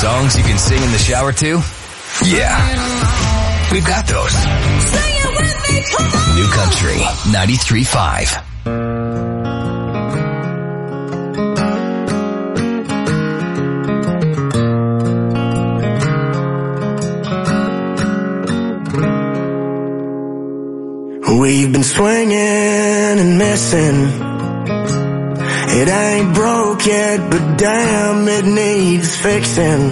Songs you can sing in the shower too? Yeah, we've got those. Sing it with me, come on! New Country 93.5. We've been swinging and missing. It ain't broke yet, but damn, it needs fixing.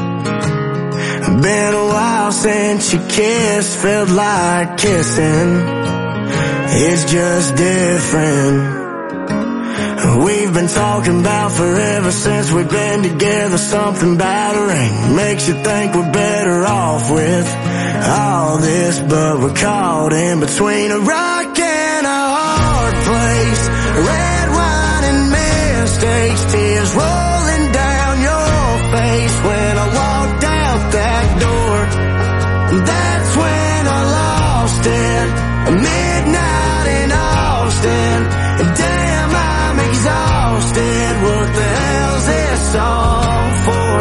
Been a while since you kissed, felt like kissing. It's just different. We've been talking about forever since we've been together. Something about a ring makes you think we're better off with all this, but we're caught in between a rock and a hard place. Red wine and mistakes, tears rolling down your face. When I walked out that door, that's when I lost it. Midnight in Austin, damn, I'm exhausted. What the hell's this all for?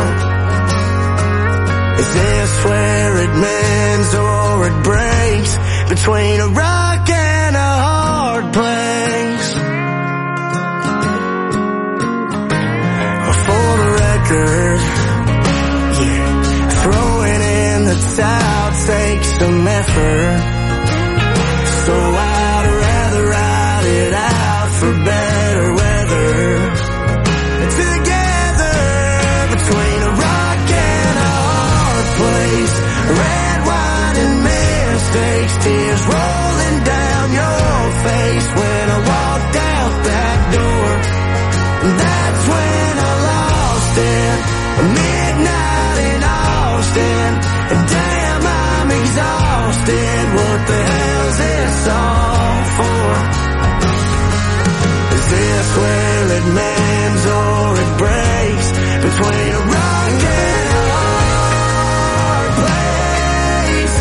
Is this where it mends or it breaks? Between a rock and a hard place. For the record, yeah, throwing in the towel takes some effort. So I'd rather ride it out for better weather. Together between a rock and a hard place. Red wine and mistakes, tears rolling down your face. When I walked out that door, that's when I lost it. Midnight in Austin, damn, I'm exhausted. What the hell's this all for? Is this where it mends or it breaks? Between a rock and a hard place.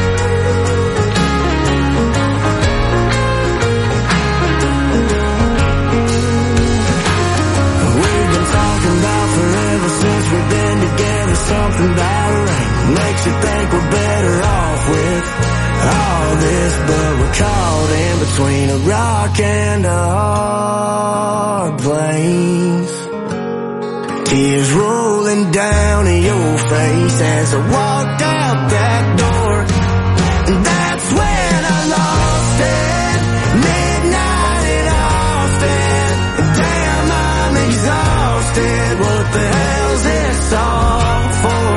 We've been talking about forever since we've been together. Something about a ring makes you think we're better off with all this, but we're caught in between a rock and a hard place. Tears rolling down your face as I walked out that door. And that's when I lost it. Midnight in Austin. Damn, I'm exhausted. What the hell's this all for?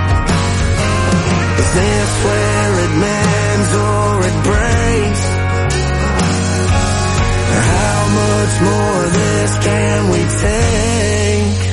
Is this where it mends or it breaks? How much more of this can we take?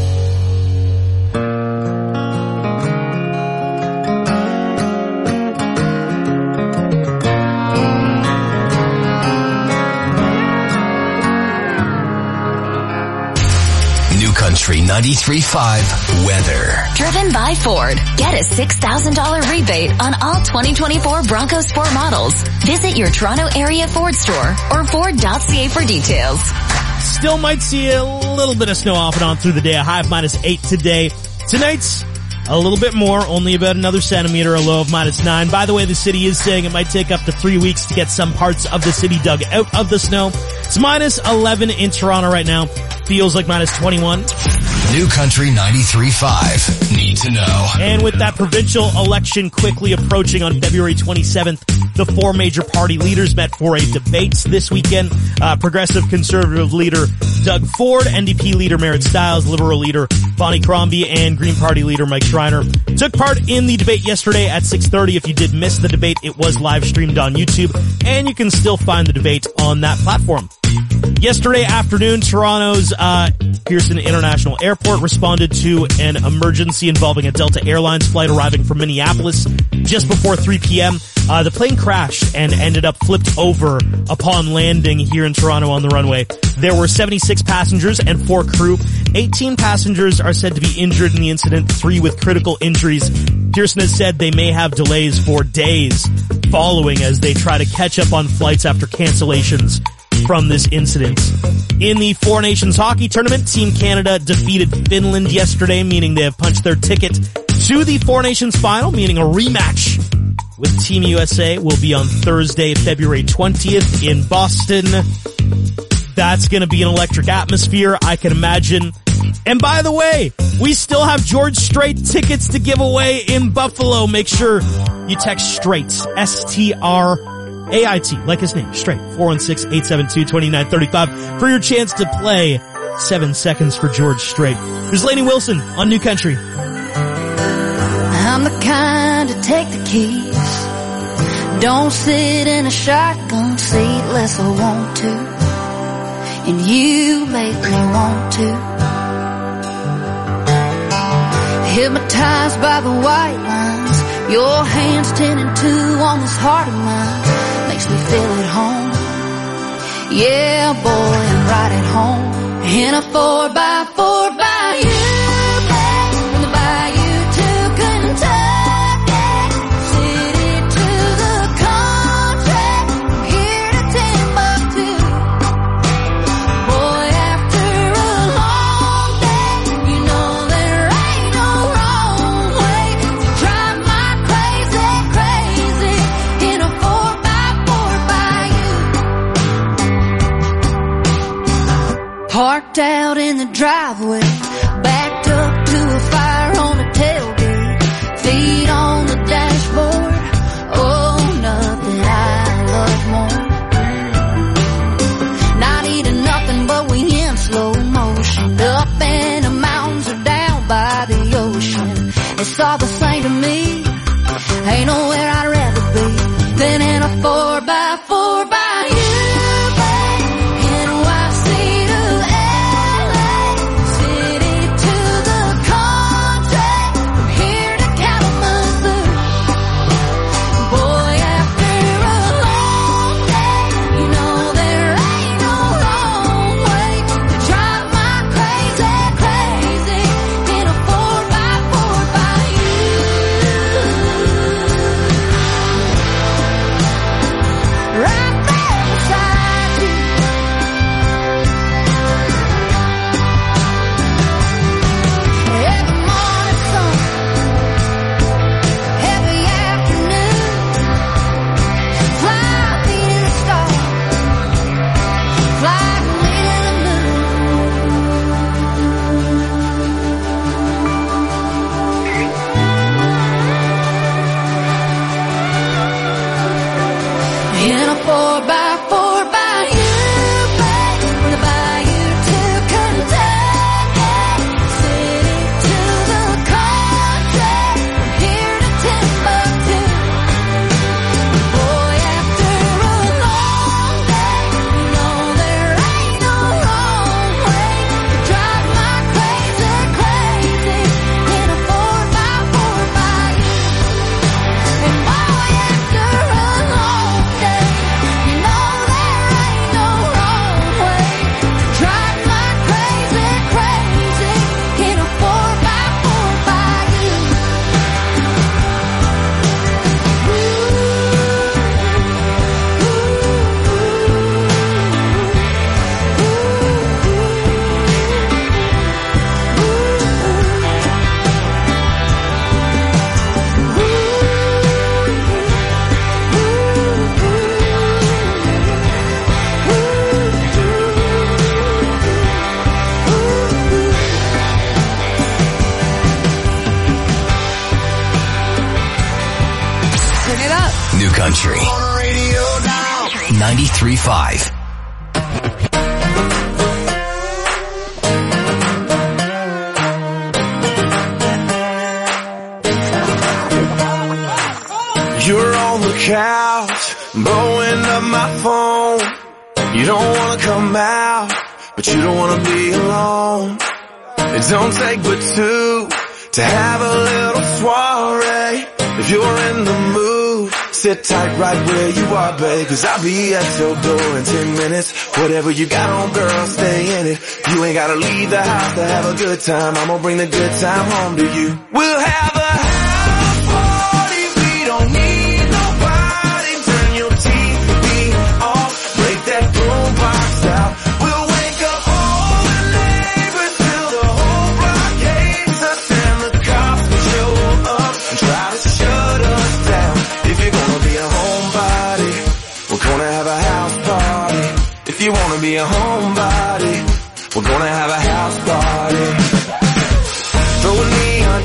New Country 93.5 weather. Driven by Ford. Get a $6,000 rebate on all 2024 Bronco Sport models. Visit your Toronto area Ford store or Ford.ca for details. Still might see a little bit of snow off and on through the day. A high of -8 today. Tonight's a little bit more, only about another centimeter, a low of -9. By the way, the city is saying it might take up to 3 weeks to get some parts of the city dug out of the snow. It's -11 in Toronto right now. Feels like -21. New Country 93.5. Need to know. And with that provincial election quickly approaching on February 27th, the four major party leaders met for a debate this weekend. Progressive Conservative leader Doug Ford, NDP leader Merritt Stiles, Liberal leader Bonnie Crombie, and Green Party leader Mike Schreiner took part in the debate yesterday at 6:30. If you did miss the debate, it was live streamed on YouTube, and you can still find the debate on that platform. Yesterday afternoon, Toronto's Pearson International Airport responded to an emergency involving a Delta Airlines flight arriving from Minneapolis just before 3 p.m. The plane crashed and ended up flipped over upon landing here in Toronto on the runway. There were 76 passengers and 4 crew. 18 passengers are said to be injured in the incident, 3 with critical injuries. Pearson has said they may have delays for days following as they try to catch up on flights after cancellations from this incident. In the Four Nations Hockey Tournament, Team Canada defeated Finland yesterday, meaning they have punched their ticket to the Four Nations Final, meaning a rematch with Team USA will be on Thursday, February 20th in Boston. That's going to be an electric atmosphere, I can imagine. And by the way, we still have George Strait tickets to give away in Buffalo. Make sure you text Strait, S-T-R-A-I-T, like his name, Strait, 416-872-2935 for your chance to play 7 seconds for George Strait. Here's Lainey Wilson on New Country. I'm the kind to take the keys. Don't sit in a shotgun seat unless I want to. And you make me want to. Hypnotized by the white lines, your hands 10 and 2 on this heart of mine. Makes me feel at home. Yeah, boy, I'm right at home. In a 4x4 by you. Parked out in the driveway, backed up to a fire on the tailgate, feet on the dashboard. Oh, nothing I love more. Not eating nothing, but we in slow motion. Up in the mountains or down by the ocean. It's all the same to me. Ain't nowhere I'd rather be than in a 4x4 by you. Country 93.5. You're on the couch, blowing up my phone. You don't wanna come out, but you don't wanna be alone. It don't take but two to have a little soiree. If you're in the mood, sit tight right where you are, babe, 'cause I'll be at your door in 10 minutes. Whatever you got on, girl, stay in it. You ain't gotta leave the house to have a good time. I'm gonna bring the good time home to you. We'll have a house party, we don't need nobody. Turn your TV off, break that boombox out. We'll wake up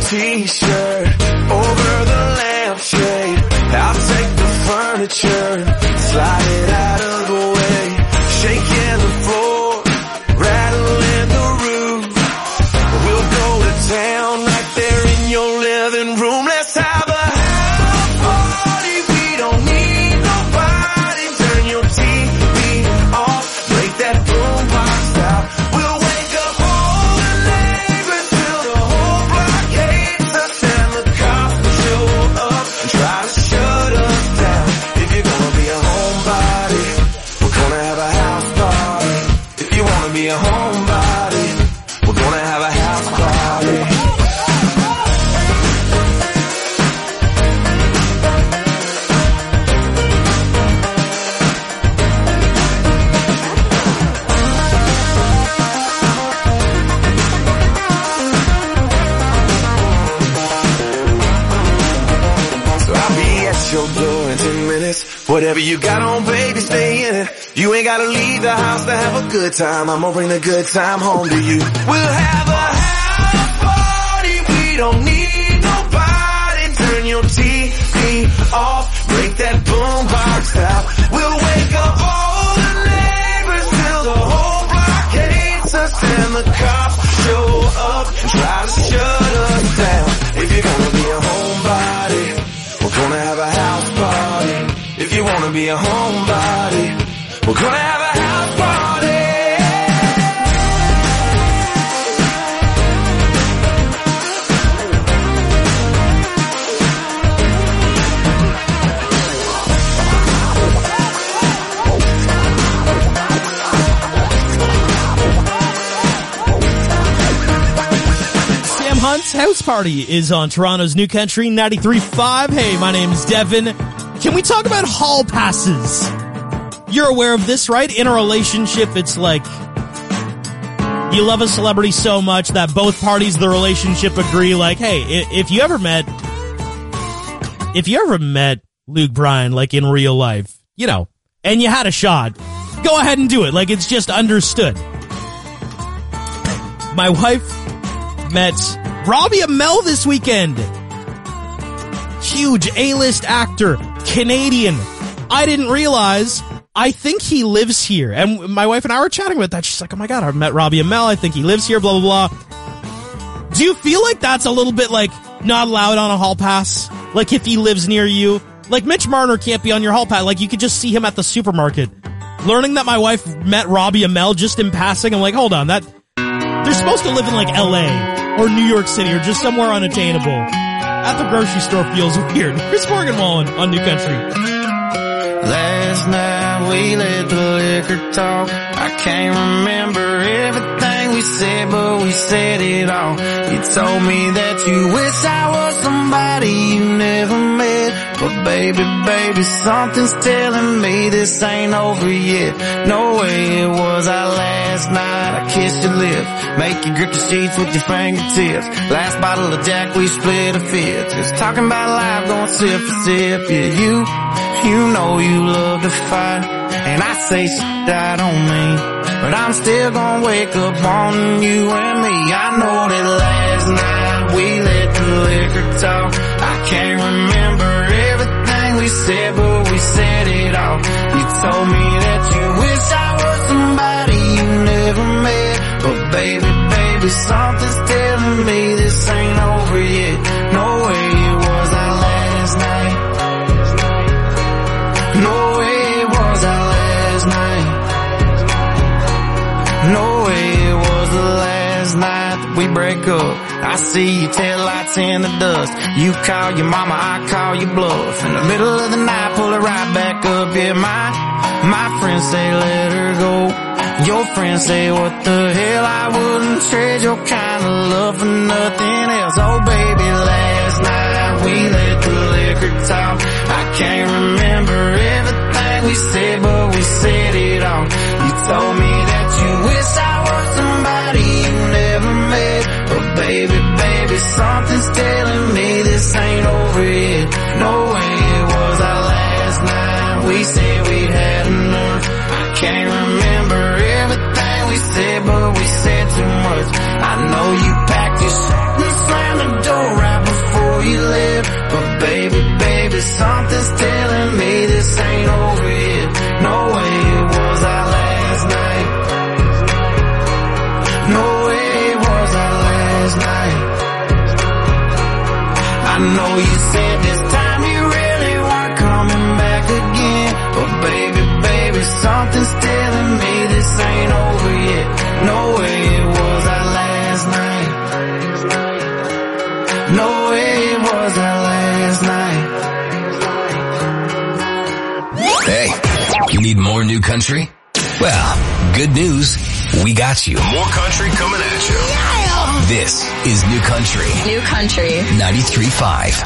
t-shirt over the lampshade. I'll take the furniture, slide it out of the way, shaking the floor, rattling the roof. We'll go to town right there in your living room. Let's have a house party. We don't need nobody. Turn your TV off, break that boombox out. We'll wake up all the neighbors till the whole block hates us, and the cops will show up and try to shut us down. If you're gonna be a homebody, we're gonna have a house party. If you wanna be a homebody, we're gonna have a house party. Your door in 10 minutes. Whatever you got on, baby, stay in it. You ain't gotta leave the house to have a good time. I'm gonna bring the good time home to you. We'll have a house party. We don't need nobody. Turn your TV off, break that boombox out. We'll wake up all the neighbors till the whole block hates us, and the cops show up and try to shut us down. If you're gonna be a homebody, we're gonna have a house party. If you wanna be a homebody, we're gonna have a house party. Sam Hunt's House Party is on Toronto's New Country 93.5. Hey, my name's Devin. Can we talk about hall passes? You're aware of this, right? In a relationship, it's like you love a celebrity so much that both parties of the relationship agree, like, hey, if you ever met Luke Bryan, like in real life, you know, and you had a shot, go ahead and do it. Like, it's just understood. My wife met Robbie Amell this weekend. Huge A-list actor, Canadian. I didn't realize. I think he lives here. And my wife and I were chatting about that. She's like, oh my God, I've met Robbie Amell. I think he lives here, blah, blah, blah. Do you feel like that's a little bit like not allowed on a hall pass? Like if he lives near you? Like Mitch Marner can't be on your hall pass. Like you could just see him at the supermarket. Learning that my wife met Robbie Amell just in passing, I'm like, hold on, they're supposed to live in like LA or New York City or just somewhere unattainable. At the grocery store feels weird. Chris Morgan-Wallen on New Country. Last night we let the liquor talk. I can't remember everything we said, but we said it all. You told me that you wish I was somebody you never met. But baby, something's telling me this ain't over yet. No way it was our last night. I kissed your lips, make you grip the sheets with your fingertips. Last bottle of Jack, we split a fifth. Just talking about life, going sip for sip. Yeah, you know you love to fight, and I say shit I don't mean, but I'm still gonna wake up on you and me. I know that last night we let the liquor talk. I can't remember everything we said, but we said it all. You told me that you wish I was somebody you never met, but baby, something's telling me this ain't over yet. No way it was our last night. No way it was our last night. No way it was the last night that we break up. I see your taillights in the dust. You call your mama, I call your bluff. In the middle of the night, pull her right back up. Yeah, my friends say let her go. Your friends say what the hell, I wouldn't trade your kind of love for nothing else. Oh baby, last night we let the liquor talk. I can't remember everything we said, but we said it all. You told me that you wish I was somebody you never met, but baby, something's telling me this ain't over yet. No way it was our last night. We said we'd had enough. I can't remember everything we said, but we said too much. I know you packed your shit and slammed the door I know you said this time you really weren't coming back again, but baby, something's telling me this ain't over yet. No way it was our last night. No way it was our last night. Hey, you need more new country? Well, good news. We got you. More country coming at you. Yeah! This is New Country. New Country 93.5.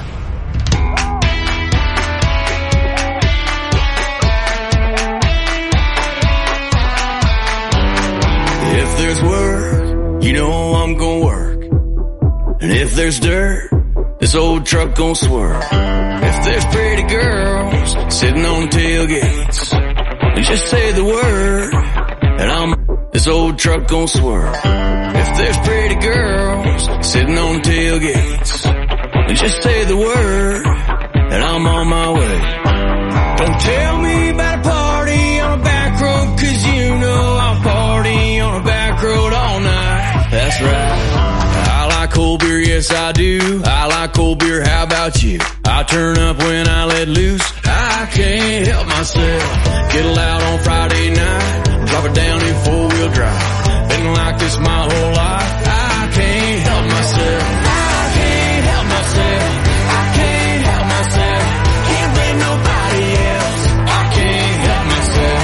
If there's work, you know I'm gonna work. And if there's dirt, this old truck gon' swerve. If there's pretty girls sitting on tailgates, and just say the word, and this old truck gon' swerve. If there's pretty girls sitting on tailgates, and just say the word, and I'm on my way. Don't tell me about a party on a back road, 'cause you know I'll party on a back road all night. That's right. I like cold beer, yes I do. I like cold beer, how about you? I turn up when I let loose. I can't help myself. Get loud on Friday night. Drop it down in four-wheel drive. Been like this my whole life. I can't help myself. I can't help myself. I can't help myself. Can't blame nobody else. I can't help myself.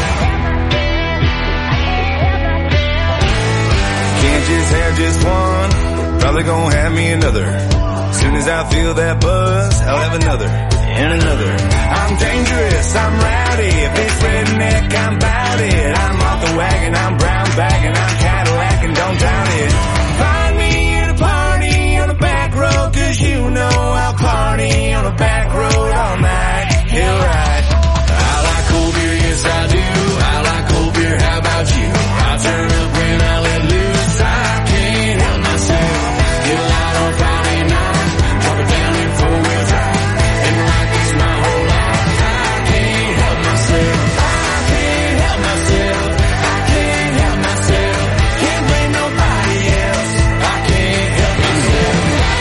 Can't just have just one. Probably gonna have me another. Soon as I feel that buzz, I'll have another and another. I'm dangerous, I'm rowdy. If it's redneck, I'm bout it. I'm off the wagon, I'm brown bagging, I'm Cadillac and don't doubt it. Find me at a party on a back road, 'cause you know I'll party on a back road all night. Hell right. I like cold beer, yes I do. I like cold beer, how about you? I turn up when I let loose. I can't help myself. Get loud on Friday night. Drop it down in four-wheel drive. Been like this my whole life. I can't help myself. I can't help myself. I can't help myself. Can't blame nobody else. I can't help myself.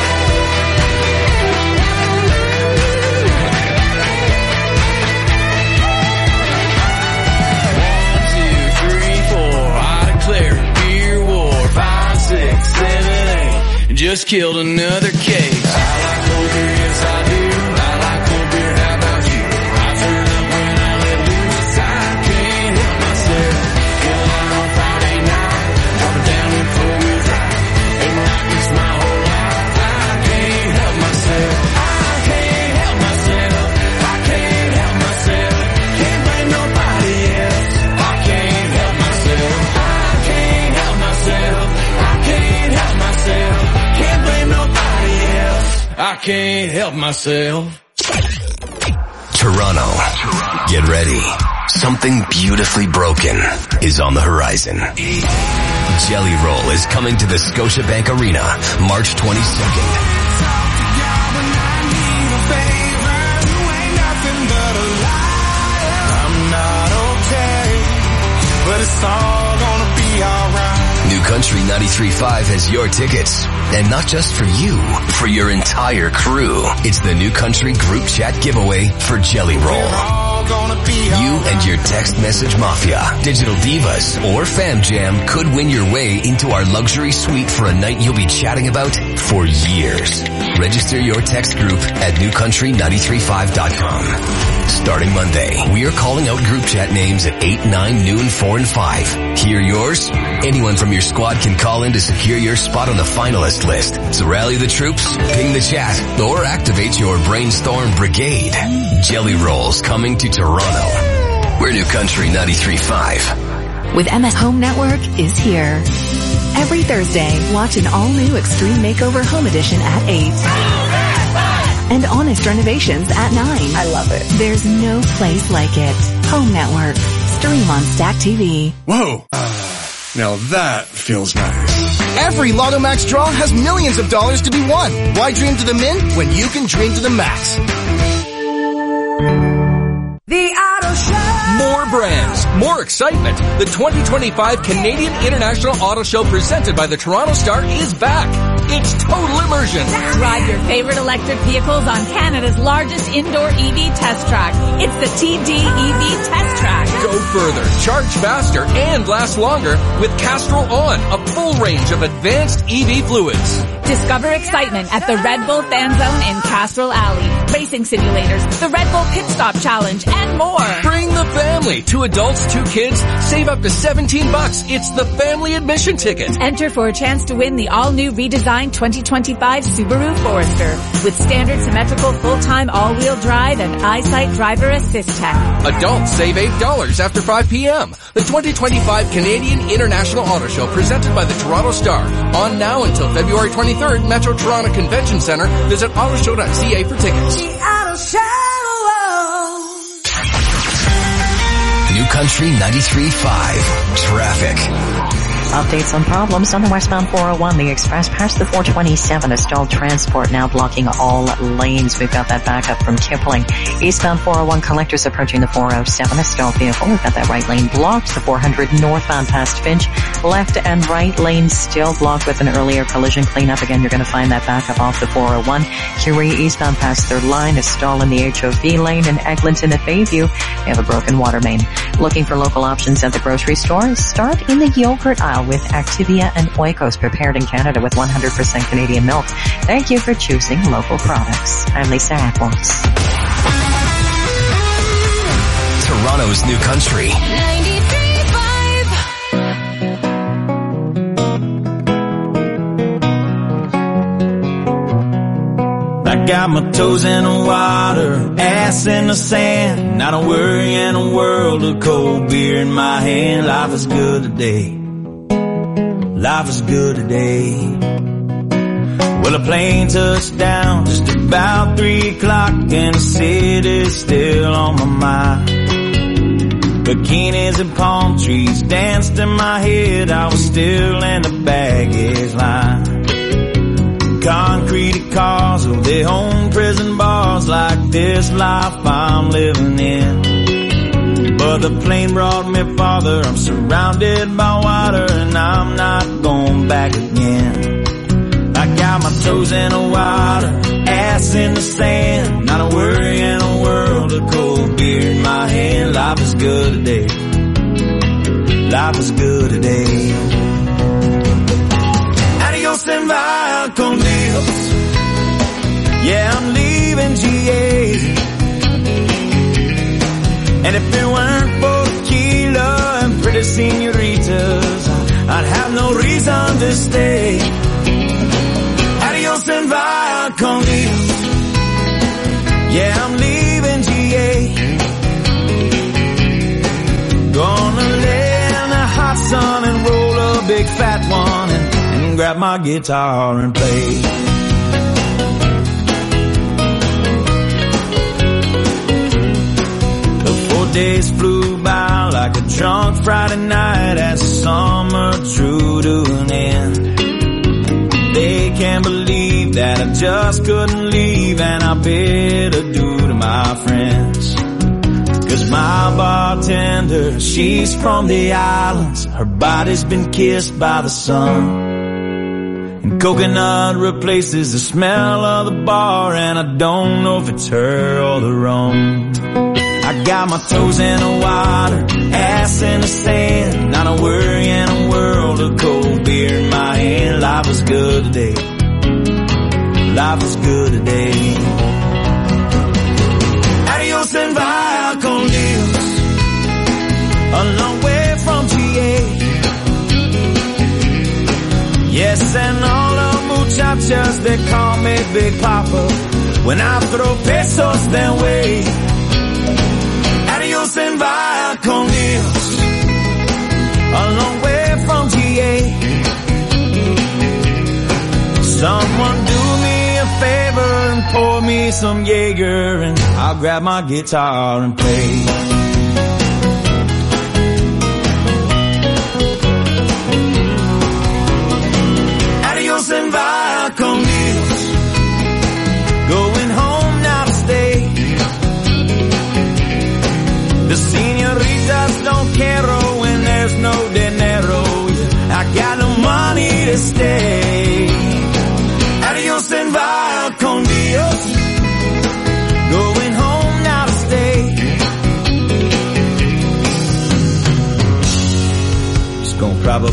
1, 2, 3, 4. I declare beer war. 5, 6, 7, 8. Just killed another case. I like cold beer, yes I do. I like cold beer, how about you? I turn up when I let loose. I can't help myself. Get loud on Friday night. Drop it down in four-wheel drive. Been like this my whole life. I can't help myself. I can't help myself. I can't help myself. Can't blame nobody else. I can't help myself. I can't help myself. I can't help myself. Can't blame nobody else. I can't help myself. Toronto. Get ready. Something beautifully broken is on the horizon. Jelly Roll is coming to the Scotiabank Arena, March 22nd. I'm not okay, but it's all gonna be alright. New Country 93.5 has your tickets. And not just for you, for your entire crew. It's the New Country Group Chat giveaway for Jelly Roll. You and your text message mafia, digital divas, or fam jam could win your way into our luxury suite for a night you'll be chatting about for years. Register your text group at newcountry935.com. Starting Monday, we are calling out group chat names at 8, 9, noon, 4, and 5. Hear yours? Anyone from your squad can call in to secure your spot on the finalist list. So rally the troops, ping the chat, or activate your brainstorm brigade. Jelly Rolls coming to Toronto. We're New Country 93.5. With MS Home Network is here. Every Thursday, watch an all-new Extreme Makeover Home Edition at 8. And Honest Renovations at 9. I love it. There's no place like it. Home Network. Stream on Stack TV. Whoa. Now that feels nice. Every Lotto Max draw has millions of dollars to be won. Why dream to the min when you can dream to the max? The Auto Show. More brands, more more excitement. The 2025 Canadian International Auto Show presented by the Toronto Star is back. It's total immersion. Ride your favorite electric vehicles on Canada's largest indoor EV test track. It's the TD EV Test Track. Go further, charge faster, and last longer with Castrol On, a full range of advanced EV fluids. Discover excitement at the Red Bull Fan Zone in Castrol Alley. Racing simulators, the Red Bull Pit Stop Challenge, and more. Bring the family. 2 adults, 2 kids. Save up to $17. It's the family admission ticket. Enter for a chance to win the all-new redesigned 2025 Subaru Forester with standard symmetrical full-time all-wheel drive and EyeSight driver assist tech. Adults save $8 after 5 p.m. The 2025 Canadian International Auto Show presented by the Toronto Star. On now until February 23rd, Metro Toronto Convention Center. Visit autoshow.ca for tickets. New Country 93.5 Traffic. Updates on problems on the westbound 401. The express past the 427. A stalled transport now blocking all lanes. We've got that backup from Kipling. Eastbound 401 collectors approaching the 407. A stalled vehicle. We've got that right lane blocked. The 400 northbound past Finch. Left and right lanes still blocked with an earlier collision cleanup. Again, you're going to find that backup off the 401. Curie eastbound past Third Line. A stall in the HOV lane. And Eglinton at Bayview. We have a broken water main. Looking for local options at the grocery store? Start in the yogurt aisle with Activia and Oikos, prepared in Canada with 100% Canadian milk. Thank you for choosing local products. I'm Lisa Atwoods. Toronto's New Country 93.5. I got my toes in the water, ass in the sand, not a worry in a world of cold beer in my hand. Life is good today. Life is good today. Well, a plane touched down just about 3 o'clock and the city's still on my mind. Bikinis and palm trees danced in my head. I was still in the baggage line. Concrete cars of their own prison bars, like this life I'm living in. But the plane brought me farther. I'm surrounded by water and I'm not going back again. I got my toes in the water, ass in the sand, not a worry in a world of cold beer in my hand. Life is good today. Life is good today. Adios and via con Dios. Yeah, I'm leaving GA. And if it weren't for tequila and pretty senoritas, I'd have no reason to stay. Adios and via con Dios. Yeah, I'm leaving GA. Gonna lay in the hot sun and roll a big fat one and grab my guitar and play. Days flew by like a drunk Friday night as summer drew to an end. They can't believe that I just couldn't leave, and I bid adieu to my friends. 'Cause my bartender, she's from the islands. Her body's been kissed by the sun. And coconut replaces the smell of the bar, and I don't know if it's her or the rum. I got my toes in the water, ass in the sand, not a worry in a world of cold beer in my hand. Life is good today. Life is good today. Adios and via con Dios. A long way from GA. Yes, and all the muchachas, they call me Big Papa when I throw pesos their way. Adios and via con Dios. A long way from GA. Someone do me a favor and pour me some Jaeger, and I'll grab my guitar and play. Adios and via con Dios. Going home now to stay. The senoritas don't care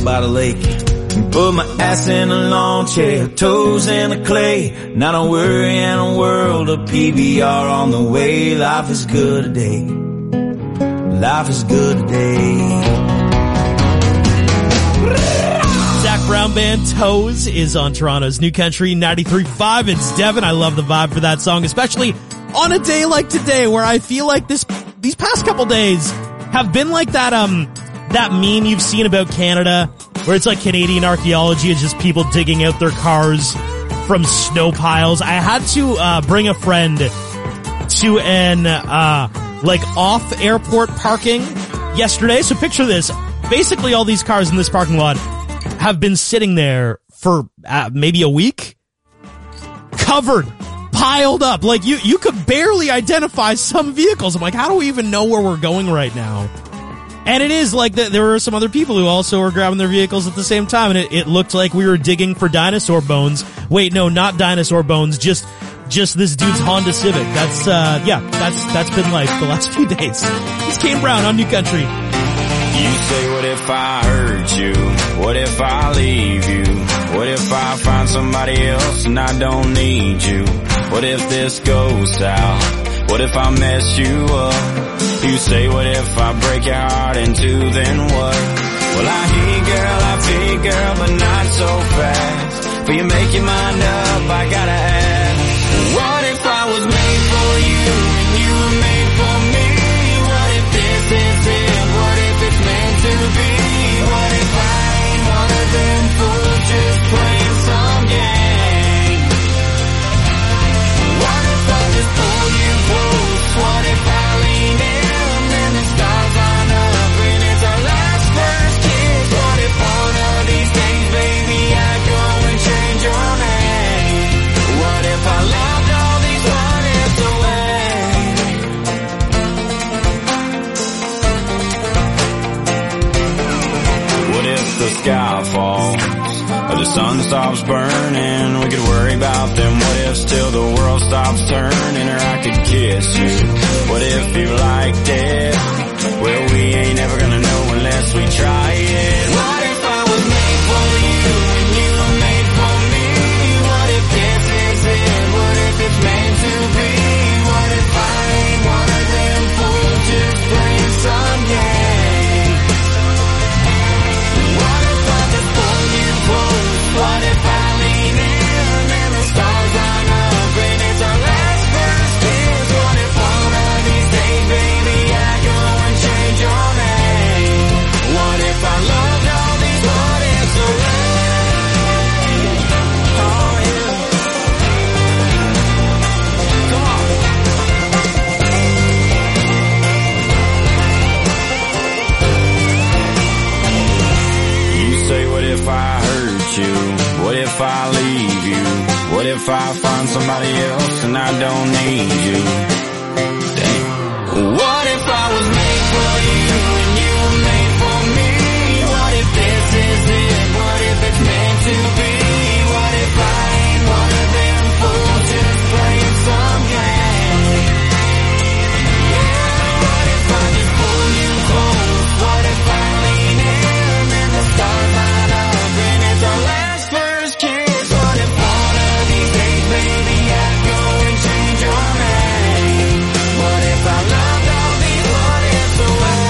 by the lake. Put my ass in a lawn chair, toes in the clay. Not a worry in a world of PBR on the way. Life is good today. Life is good today. Zach Brown Band, Toes, is on Toronto's New Country 93.5. It's Devin. I love the vibe for that song, especially on a day like today where I feel like these past couple days have been like that meme you've seen about Canada where it's like Canadian archaeology is just people digging out their cars from snow piles. I had to bring a friend to an off airport parking yesterday. So picture this. Basically all these cars in this parking lot have been sitting there for maybe a week, covered, piled up. Like you could barely identify some vehicles. I'm like, how do we even know where we're going right now? And it is like that. There were some other people who also were grabbing their vehicles at the same time, and it looked like we were digging for dinosaur bones. Wait, no, not dinosaur bones. Just this dude's Honda Civic. That's been life the last few days. It's Kane Brown on New Country. You say, what if I hurt you? What if I leave you? What if I find somebody else and I don't need you? What if this goes south? What if I mess you up? You say, what if I break your heart in two, then what? Well, I hear girl, but not so fast. But you make your mind up, I gotta ask. What if I was made for you and you were made for me? What if this is it? What if it's meant to be? What if I ain't one of them fools just playing some game? What if I just pull you close? What if I lean in and the stars line up and it's our last first kiss? What if one of these days, baby, I go and change your name? What if I loved all these what ifs away? What if the sky falls or the sun stops burning? We could worry about them what ifs till the world stops turning, or I could kiss you. What if you liked it? Well, we ain't ever gonna know unless we try it. What if I was made for you and you were made for me? What if this is it? What if it's meant to be? What if I ain't one of them fools just playing some game? What if I just pull you close? What if I lean in and the stars line up and it's our last first kiss? What if one of these days, baby, I go and change your name? What if I loved all these what ifs away? Oh yeah. Come on. You say, what if I hurt you? What if I leave you? What if I find somebody else and I don't need you? Dang. What if I was made for you and you were made for me? What if this is it? What if it's meant to be? What if I ain't one of them fools just playing some game? Yeah, what if I just pull you close? What if I lean in and the stars line up and it's our last first kiss? What if one of these days, baby, I go and change your name? What if I loved all these what ifs away?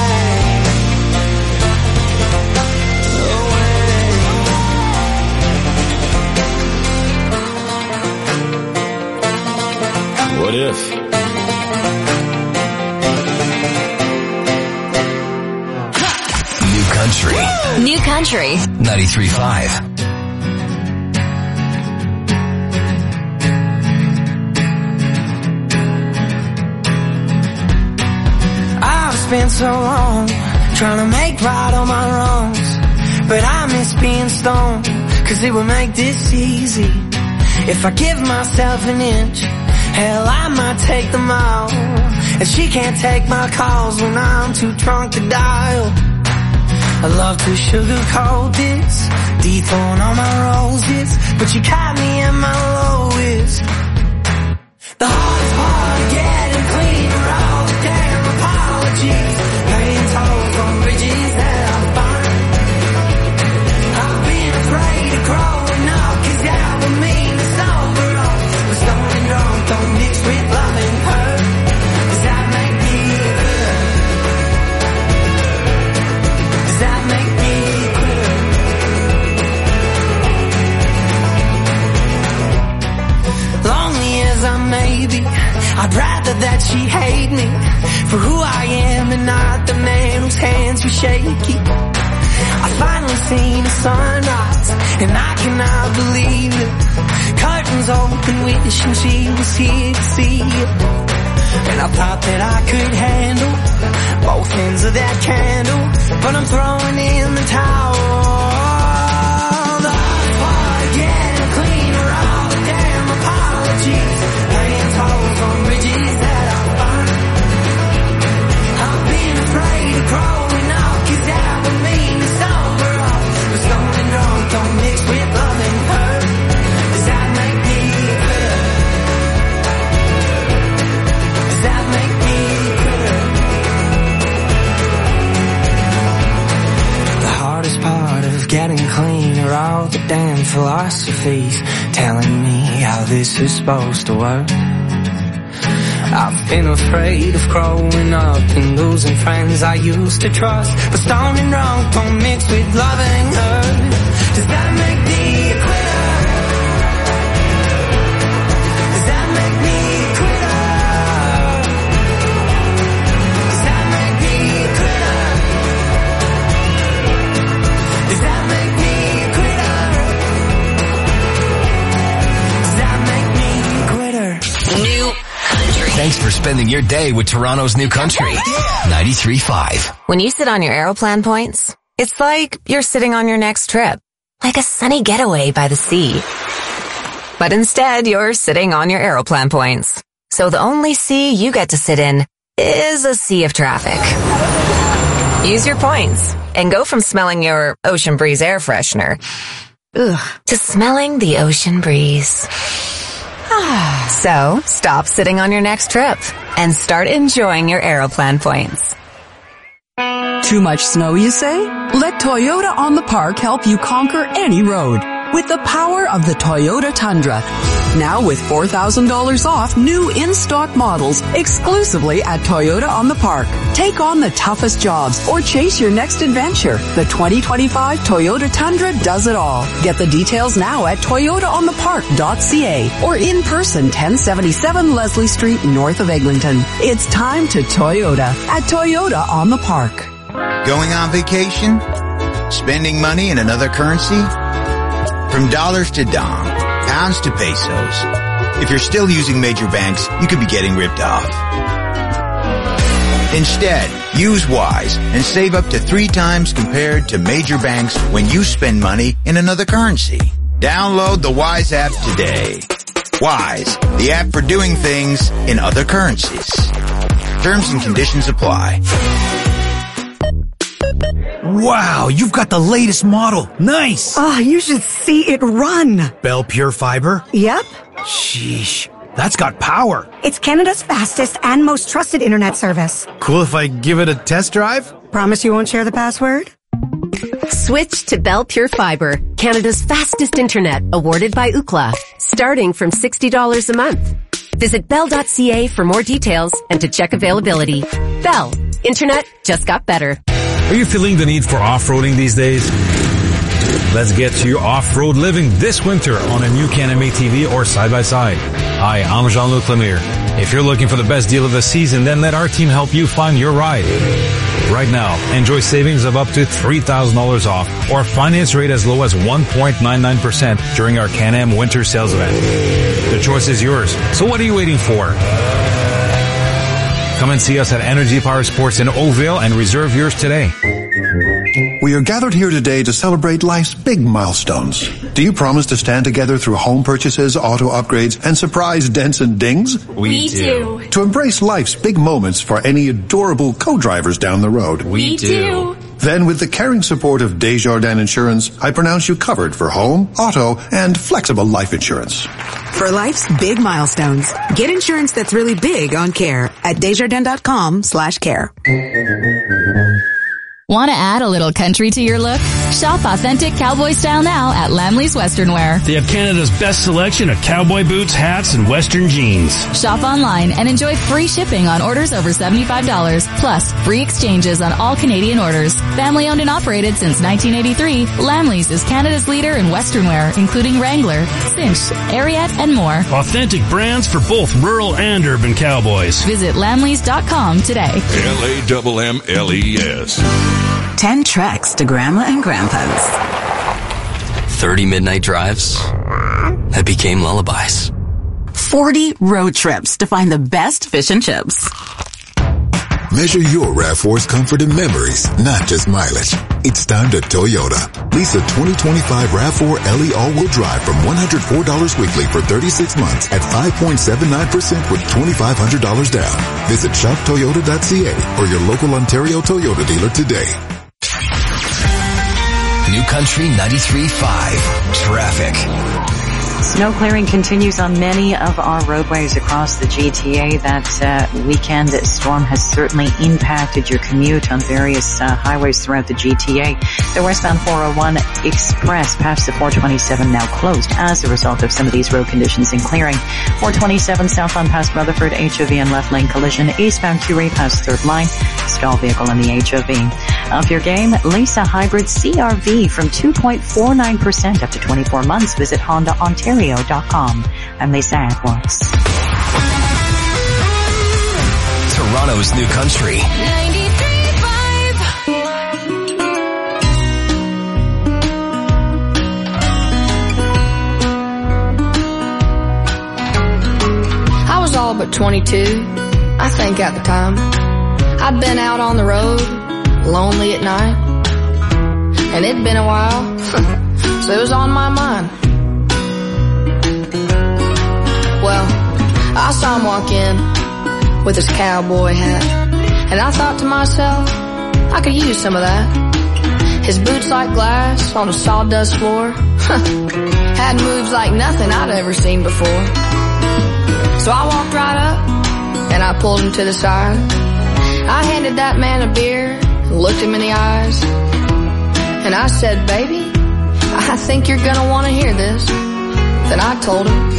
What if? New Country. New Country. 93.5. I've spent so long trying to make right all my wrongs, but I miss being stoned, cause it would make this easy. If I give myself an inch, hell, I might take the mile. And she can't take my calls when I'm too drunk to dial. I love to sugarcoat this, dethrone all my roses, but you caught me at my lowest. The hardest part of getting clean are all the damn apologies, paying tolls on bridges that I'm fine. maybe I'd rather that she hate me for who I am and not the man whose hands were shaky. I finally seen the sunrise and I cannot believe it. Curtains open, wishing she was here to see it. And I thought that I could handle both ends of that candle, but I'm throwing in the towel. The hard part, getting cleaner, all the damn apologies, laying tolls on bridges that I find. I've been afraid of growing up, 'cause that would mean to sober up. But stoned and drunk don't mix with love and hurt. Does that make me bitter? Does that make me bitter? The hardest part of getting clean are all the damn philosophies telling me how this is supposed to work. I've been afraid of growing up and losing friends I used to trust. But stoned and drunk don't mix with loving her. Does that make me a quitter? Does that make me a quitter? Does that make me a quitter? Does that make me a quitter? Does that make me a quitter? New Country. Thanks for spending your day with Toronto's New Country. 93.5. When you sit on your Aeroplan points, it's like you're sitting on your next trip. Like a sunny getaway by the sea. But instead, you're sitting on your Aeroplan points. So the only sea you get to sit in is a sea of traffic. Use your points and go from smelling your Ocean Breeze air freshener to smelling the ocean breeze. So, stop sitting on your next trip and start enjoying your Aeroplan points. Too much snow, you say? Let Toyota on the Park help you conquer any road with the power of the Toyota Tundra. Now with $4,000 off new in-stock models exclusively at Toyota on the Park. Take on the toughest jobs or chase your next adventure. The 2025 Toyota Tundra does it all. Get the details now at toyotaonthepark.ca or in person 1077 Leslie Street north of Eglinton. It's time to Toyota at Toyota on the Park. Going on vacation? Spending money in another currency? From dollars to dong, pounds to pesos. If you're still using major banks, you could be getting ripped off. Instead, use Wise and save up to 3 times compared to major banks when you spend money in another currency. Download the Wise app today. Wise, the app for doing things in other currencies. Terms and conditions apply. Wow, you've got the latest model. Nice. Oh, you should see it run. Bell Pure Fiber? Yep. Sheesh, that's got power. It's Canada's fastest and most trusted internet service. Cool if I give it a test drive? Promise you won't share the password? Switch to Bell Pure Fiber, Canada's fastest internet, awarded by Ookla, starting from $60 a month. Visit bell.ca for more details and to check availability. Bell, internet just got better. Are you feeling the need for off-roading these days? Let's get to your off-road living this winter on a new Can-Am ATV or side-by-side. Hi, I'm Jean-Luc Lemire. If you're looking for the best deal of the season, then let our team help you find your ride. Right now, enjoy savings of up to $3,000 off or finance rate as low as 1.99% during our Can-Am winter sales event. The choice is yours. So what are you waiting for? Come and see us at Energy Power Sports in Oakville and reserve yours today. We are gathered here today to celebrate life's big milestones. Do you promise to stand together through home purchases, auto upgrades, and surprise dents and dings? We do. To embrace life's big moments for any adorable co-drivers down the road? We do. Then with the caring support of Desjardins Insurance, I pronounce you covered for home, auto, and flexible life insurance. For life's big milestones, get insurance that's really big on care at Desjardins.com/care. Want to add a little country to your look? Shop authentic cowboy style now at Lamley's Western Wear. They have Canada's best selection of cowboy boots, hats, and Western jeans. Shop online and enjoy free shipping on orders over $75, plus free exchanges on all Canadian orders. Family owned and operated since 1983, Lamley's is Canada's leader in Western wear, including Wrangler, Cinch, Ariat, and more. Authentic brands for both rural and urban cowboys. Visit lamleys.com today. LAMMLES. 10 treks to Grandma and Grandpa's. 30 midnight drives that became lullabies. 40 road trips to find the best fish and chips. Measure your RAV4's comfort and memories, not just mileage. It's time to Toyota. Lease a 2025 RAV4 LE all-wheel drive from $104 weekly for 36 months at 5.79% with $2,500 down. Visit shoptoyota.ca or your local Ontario Toyota dealer today. New Country 93.5 Traffic. Snow clearing continues on many of our roadways across the GTA. That weekend storm has certainly impacted your commute on various highways throughout the GTA. The westbound 401 Express past the 427 now closed as a result of some of these road conditions and clearing. 427 southbound past Rutherford, HOV and left lane collision. Eastbound Curie past third line, stall vehicle in the HOV. Off your game, Lisa Hybrid CRV from 2.49% up to 24 months. Visit HondaOntario.com. I'm Lisa Edwards. Toronto's New Country. 93.5. I was all but 22, I think at the time. I'd been out on the road, lonely at night, and it'd been a while, so it was on my mind. Well, I saw him walk in with his cowboy hat, and I thought to myself, I could use some of that. His boots like glass on a sawdust floor, had moves like nothing I'd ever seen before. So I walked right up, and I pulled him to the side. I handed that man a beer, looked him in the eyes, and I said, baby, I think you're gonna want to hear this. Then I told him,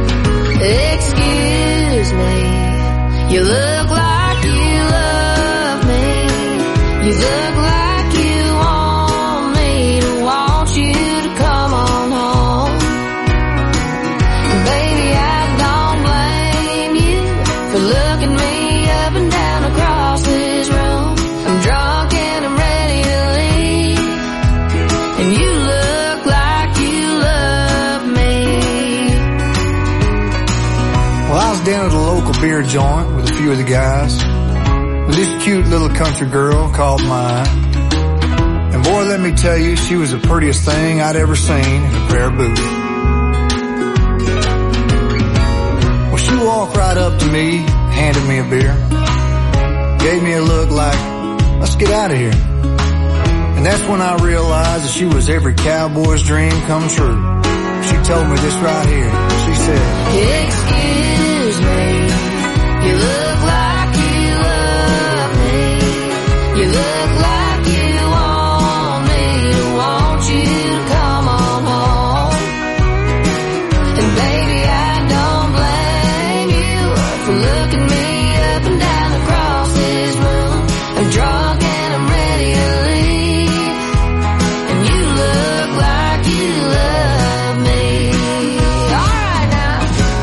excuse me, you look like you love me. You look like you want me to want you to come on home. Baby, I don't blame you for looking me up and down across this room. I'm drunk and I'm ready to leave, and you look like you love me. Well, I was down at a local beer joint with a few of the guys, with this cute little country girl called mine. And boy, let me tell you, she was the prettiest thing I'd ever seen in a pair of boots. Well, she walked right up to me, handed me a beer, gave me a look like, let's get out of here. And that's when I realized that she was every cowboy's dream come true. She told me this right here. She said, excuse me, you look like you love me. You look like you want me to want you to come on home. And baby, I don't blame you for looking me up and down across this room. I'm drunk and I'm ready to leave, and you look like you love me. All right now.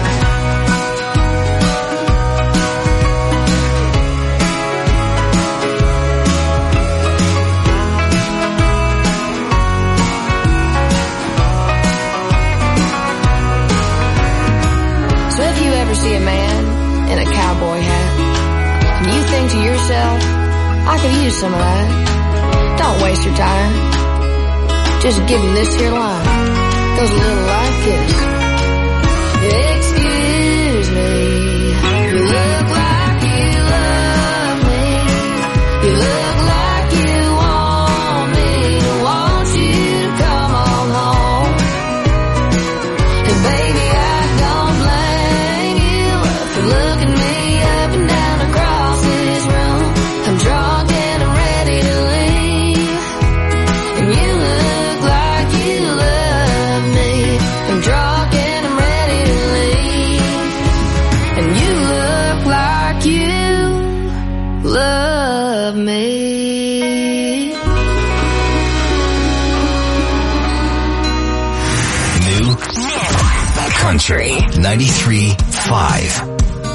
So if you ever see a man in a cowboy hat, and you think to yourself, I could use some of that, don't waste your time. Just give him this here line. Goes a little like this. Excuse me, you look like you love me. You look like you want me to want you to come on home. And baby, I don't blame you for looking me up and down across this room. I'm drunk and I'm ready to leave, and you look Country 93.5.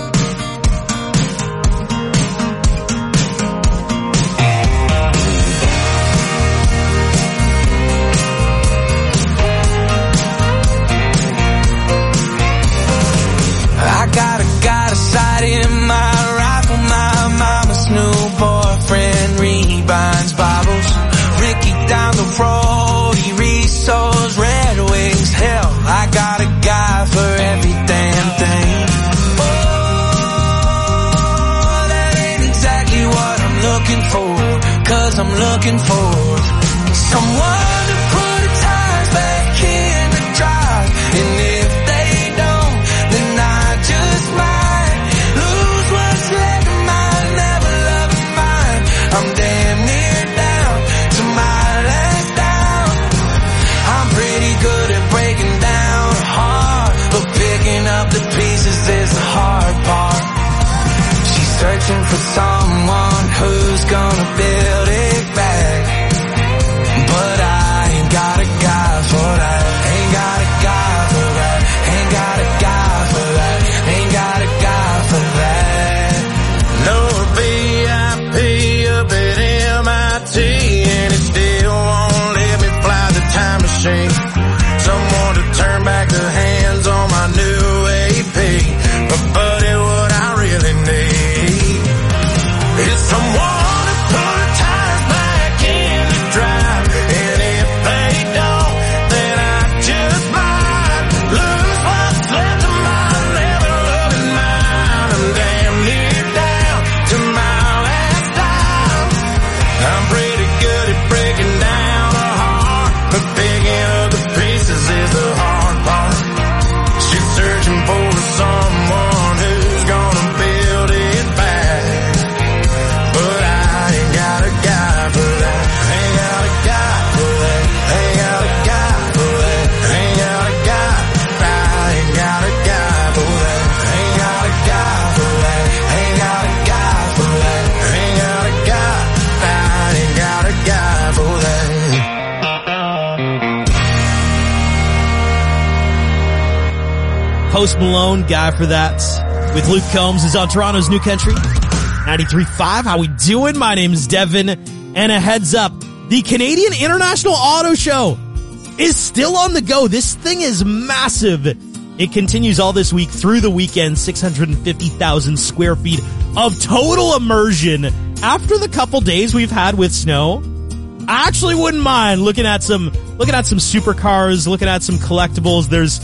Got a sight in my rifle. My mama's new boyfriend rebinds Bibles. Ricky down the road, he resows Red Wings. Hell, I got a guy for every damn thing. Oh, that ain't exactly what I'm looking for. 'Cause I'm looking for someone to put the tires back in the drive. And if they don't, then I just might lose what's left of mine, never loving mine. I'm damn near down to my last down. I'm pretty good at breaking down hard, but picking up the pieces is the hard part. She's searching for someone who's gonna build it back, but I ain't got a guy for that. Ain't got a guy for that. Ain't got a guy for that. Ain't got a guy for that. No VIP up at MIT, and it still won't let me fly the time machine. Someone to turn back the hands on my new AP. But buddy, what I really need is someone to put the tires back in the drive. And if they don't, then I just might lose what's left of my never loving mine. I'm damn near down to my last dime. I'm pretty good at breaking down a heart, but picking up the pieces is the hard part. She's searching for someone who's gonna build it back, but I ain't got a guy for that. Ain't got a guy for that. Ain't got a guy for that. Ain't got a guy. I ain't got a guy for that. Ain't got a guy for that. Ain't got a guy for that. Ain't got a guy. I ain't got a guy for that. Post Malone, Guy for That, with Luke Combs, is on Toronto's New Country 93.5. How we doing? My name's Devin, and a heads up, the Canadian International Auto Show is still on the go. This thing is massive. It continues all this week through the weekend, 650,000 square feet of total immersion. After the couple days we've had with snow, I actually wouldn't mind looking at some supercars, looking at some collectibles. There's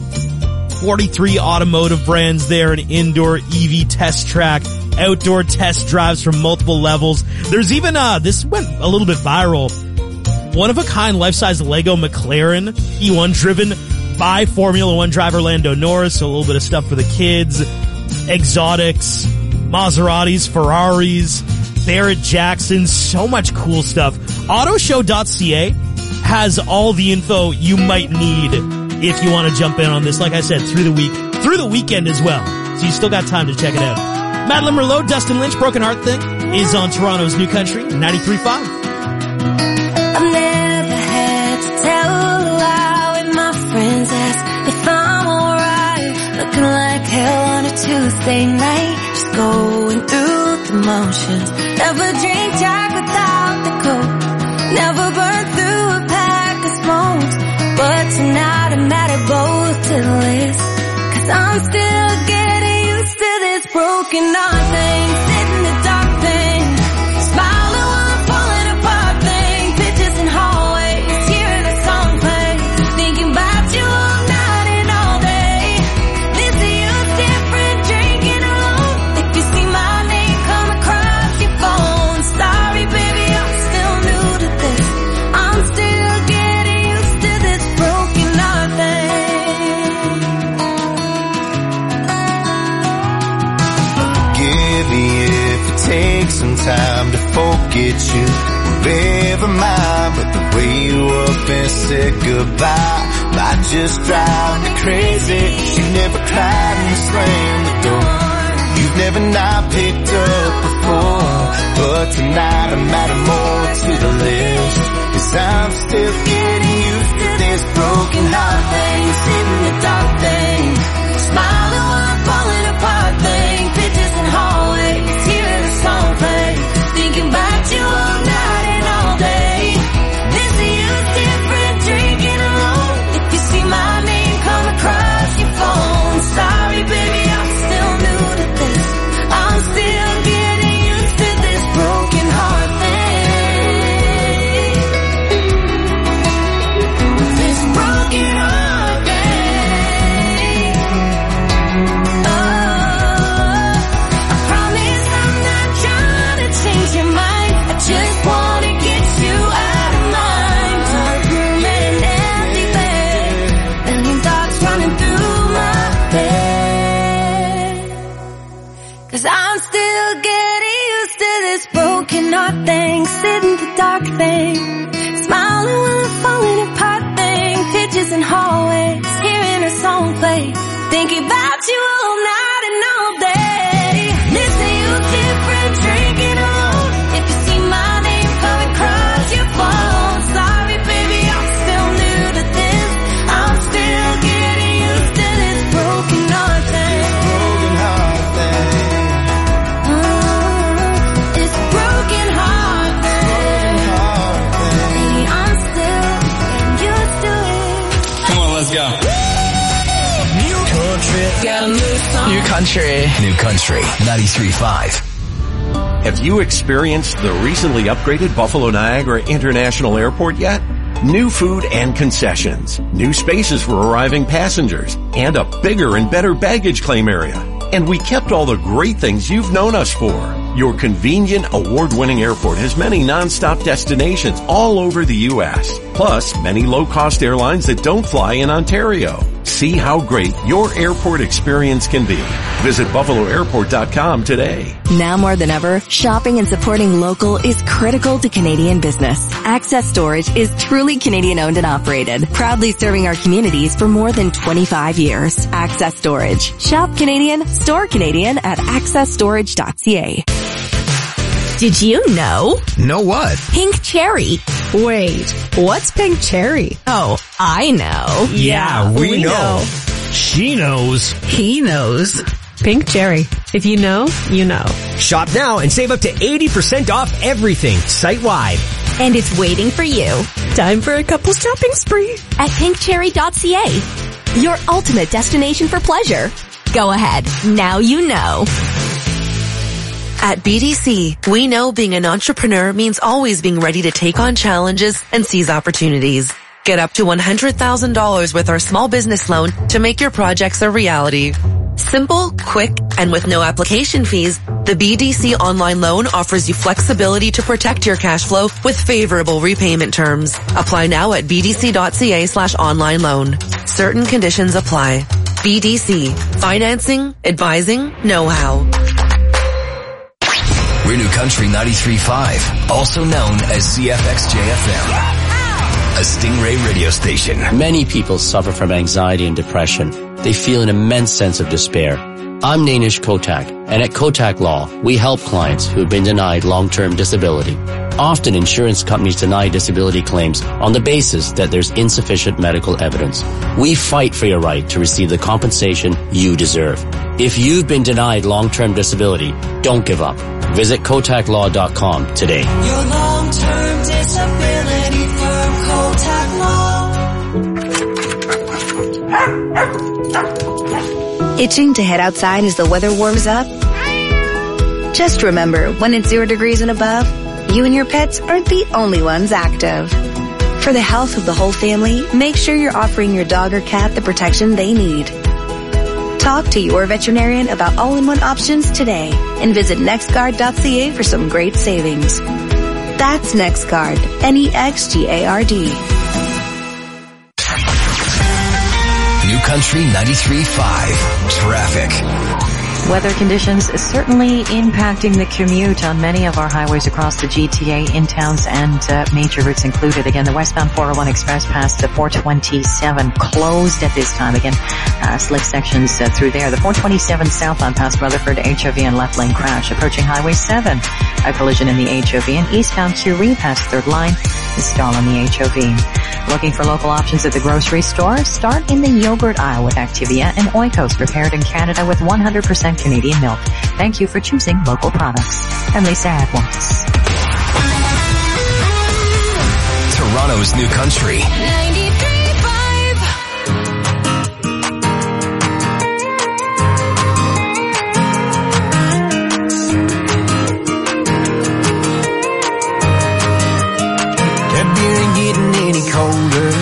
43 automotive brands there, an indoor EV test track, outdoor test drives from multiple levels. There's even, this went a little bit viral, one-of-a-kind life-size Lego McLaren E1 driven by Formula One driver Lando Norris, so a little bit of stuff for the kids, exotics, Maseratis, Ferraris, Barrett Jackson, so much cool stuff. Autoshow.ca has all the info you might need if you want to jump in on this, like I said, through the weekend as well. So you still got time to check it out. Madeline Merlot, Dustin Lynch, Broken Heart Thing is on Toronto's New Country 93.5. I've never had to tell a lie when my friends ask if I'm alright. Looking like hell on a Tuesday night, just going through the motions. Never drink Jack without the Coke, never burn through a pack of smokes. But tonight I'm at a both to the list, 'cause I'm still getting used to this broken heart thing. Sit in the dark thing, smiling while I'm falling apart thing. Pictures in hallways, hearing the song play, thinking about you all night and all day. Listen, you're different, drinking alone. If you see my name come across your phone, sorry baby, I'm still new to this. I'm still getting used to this broken heart thing. Forgive me if it takes some time to forget you. Never mind, but the way you up and said goodbye might just drive me crazy. You never cried and slammed the door. You've never not picked up before, but tonight I'm adding more to the list, 'cause I'm still getting used to this this broken heart thing, sitting in the dark thing, smiling while I'm falling apart thing, pictures in hallways, hearing a song play, thinking about you all night and all day. This is different, drinking alone. If you see my name come across your phone, sorry baby, I'm still new to this. I'm still getting used to this broken heart thing. This broken heart thing. Oh, I promise I'm not trying to change your mind. I just want to get you out of mind. Dark room and an empty bed, million thoughts running through my head. 'Cause I'm still getting used to this broken heart thing, sitting the dark thing, smiling while I'm falling apart thing, pictures in hallways, hearing a song play, thinking about you all night and all day. Listen, you different, drinking alone. If you see my name come across your phone, sorry baby, I'm still new to this. I'm still getting used to this broken heart thing. Broken heart thing. This broken heart thing. Baby, I'm still getting used to it. Come on, let's go. New country, got a new song. New Country 93.5. Have you experienced the recently upgraded Buffalo Niagara International Airport yet? New food and concessions, new spaces for arriving passengers, and a bigger and better baggage claim area. And we kept all the great things you've known us for. Your convenient, award-winning airport has many non-stop destinations all over the U.S., plus many low-cost airlines that don't fly in Ontario. See how great your airport experience can be. Visit BuffaloAirport.com today. Now more than ever, shopping and supporting local is critical to Canadian business. Access Storage is truly Canadian owned and operated, proudly serving our communities for more than 25 years. Access Storage. Shop Canadian, store Canadian at accessstorage.ca. Did you know? Know what? Pink cherry. Wait, what's pink cherry? Oh, I know. Yeah, we know. She knows. He knows. Pink cherry. If you know, you know. Shop now and save up to 80% off everything site-wide. And it's waiting for you. Time for a couple shopping spree at pinkcherry.ca. Your ultimate destination for pleasure. Go ahead. Now you know. At BDC, we know being an entrepreneur means always being ready to take on challenges and seize opportunities. Get up to $100,000 with our small business loan to make your projects a reality. Simple, quick, and with no application fees, the BDC online loan offers you flexibility to protect your cash flow with favorable repayment terms. Apply now at bdc.ca/online loan. Certain conditions apply. BDC. Financing, advising, know-how. We're New Country 93.5, also known as CFXJ-FM, a Stingray radio station. Many people suffer from anxiety and depression. They feel an immense sense of despair. I'm Nainish Kotak, and at Kotak Law, we help clients who have been denied long-term disability. Often insurance companies deny disability claims on the basis that there's insufficient medical evidence. We fight for your right to receive the compensation you deserve. If you've been denied long-term disability, don't give up. Visit KotakLaw.com today. Your long-term disability firm, Kotak Law. Itching to head outside as the weather warms up? Just remember, when it's 0 degrees and above, you and your pets aren't the only ones active. For the health of the whole family, make sure you're offering your dog or cat the protection they need. Talk to your veterinarian about all-in-one options today and visit nextguard.ca for some great savings. That's NextGuard, NEXGARD. New Country 93.5, traffic. Weather conditions certainly impacting the commute on many of our highways across the GTA, in towns and major routes included. Again, the westbound 401 express past the 427 closed at this time. Again, slick sections through there. The 427 southbound past Rutherford, HOV and left lane crash. Approaching Highway 7, a collision in the HOV, and eastbound Curie past third line, the stall on the HOV. Looking for local options at the grocery store? Start in the yogurt aisle with Activia and Oikos, prepared in Canada with 100% Canadian milk. Thank you for choosing local products. I'm Lisa Adwants. Toronto's New Country. 93.5. That beer ain't getting any colder,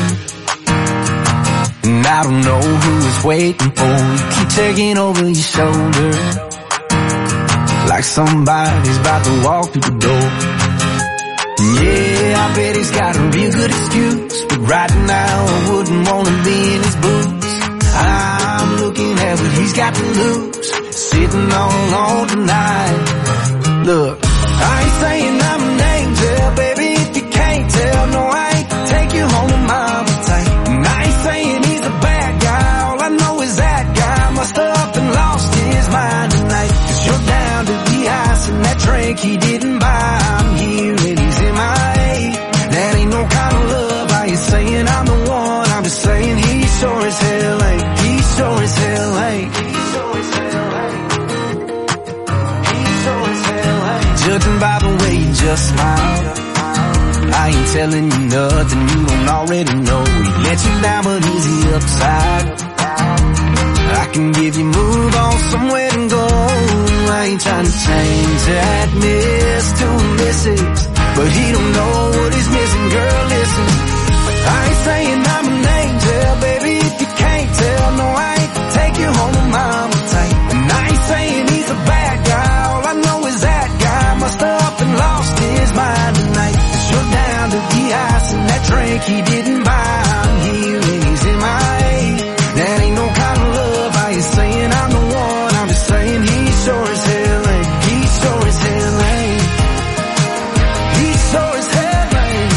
and I don't know who it's waiting for. You keep taking over your shoulder, like somebody's about to walk through the door. Yeah, I bet he's got a real good excuse, but right now I wouldn't wanna be in his boots. I'm looking at what he's got to lose, sitting all alone tonight. Look, I ain't saying I'm an angel, baby, if you can't tell. No, I ain't take you home to mama tight. And I ain't saying he's a bad guy, all I know is that guy must have up and lost his mind tonight. 'Cause you're down to the ice and that drink he didn't buy. I'm here and he's MIA. That ain't no kind of love. I ain't saying I'm the one, I'm just saying he sure as hell ain't. He sure as hell ain't. He sure as hell ain't. He sure as hell ain't. Judging by the way you just smiled, I ain't telling you nothing you don't already know. He let you down, but is he upside? I can give you move on somewhere to go. I ain't trying to change that miss to a missus, but he don't know what he's missing. Girl, listen, I ain't saying I'm an angel, baby, if you can't tell. No, I ain't take you home to mama tight. And I ain't saying he's a bad guy, all I know is that guy must have up and lost his mind tonight. 'Cause you're down to the ice and that drink he didn't buy. I'm here and he's MIA. That ain't no kind of love. I ain't saying I'm the one, I'm just saying he sure as hell ain't. He sure as hell ain't. He sure as hell ain't.